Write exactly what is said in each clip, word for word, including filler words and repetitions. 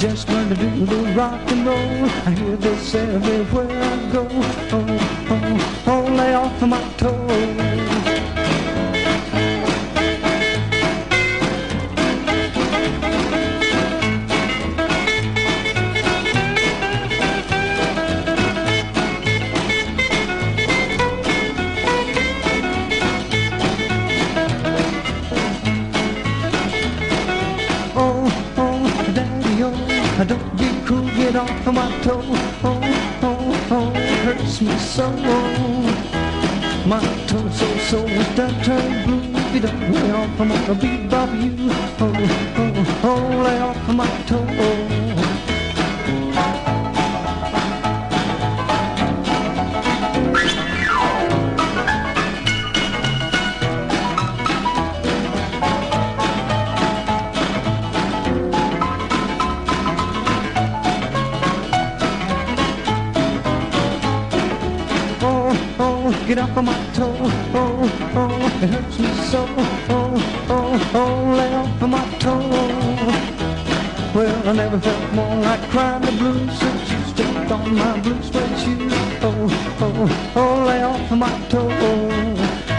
just learned to do the rock and roll. I hear this everywhere I go. Oh, oh, oh, lay off of my toes. Don't be cruel, get off of my toe. Oh, oh, oh, hurts me so. My toe so sore, it's done turned blue. If you don't lay off, I'm gonna beat Bob you. Oh, oh, oh, lay off of my toe. Get off of my toe, oh, oh, it hurts me so, oh, oh, oh, lay off of my toe. Well, I never felt more like crying the blues since you stepped on my blue suede shoes. Oh, oh, oh, lay off of my toe.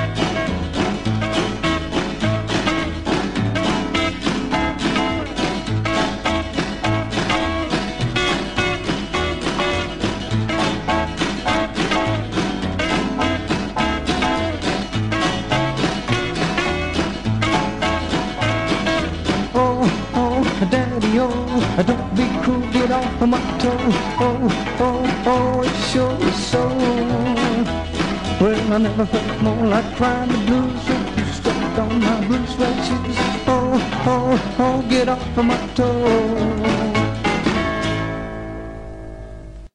Daddy, oh, don't be cruel, get off of my toe. Oh, oh, oh, it sure is so. Well, I never felt more like crying the blues when you stepped on my blue suede shoes. Oh, oh, oh, get off of my toe.